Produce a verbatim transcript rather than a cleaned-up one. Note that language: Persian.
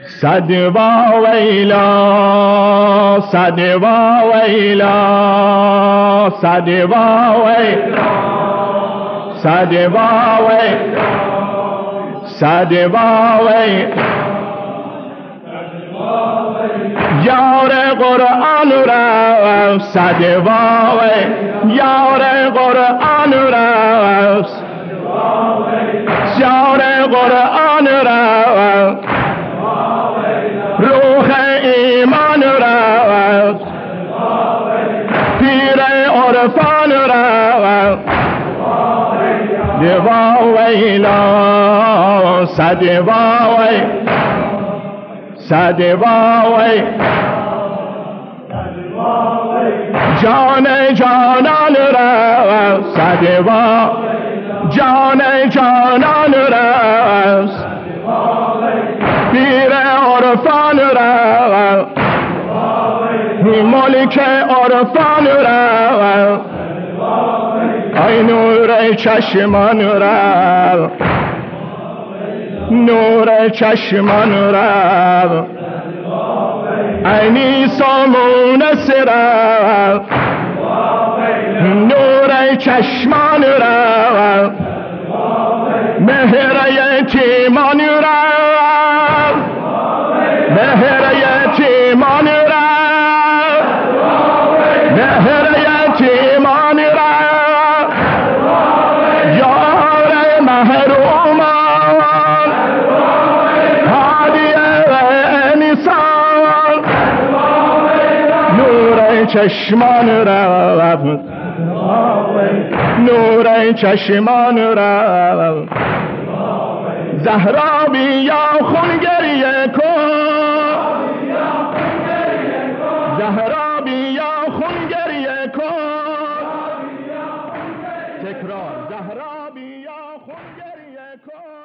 صد واویلا صد واویلا صد واویلا صد واویلا صد واویلا یار قرآن را صد واویلا یار قرآن را یار قرآن را روح ایمان را پیر عرفان را واویلا صد واویلا صد واویلا جان جانان را صد واویلا جان جانان را پیر عرفان را ملک عرفان را ای نور چشمان را نور چشمان را عینی سامونس را نور چشمان را مهر یتیمان را مهر یتیمان را مهر یتیمان را یار محرومان هادی انسان نور چشمان را نور چشمان را زهرا بیا خون گریه کن زهرا بیا خون گریه کن تکرار زهرا بیا خون گریه کن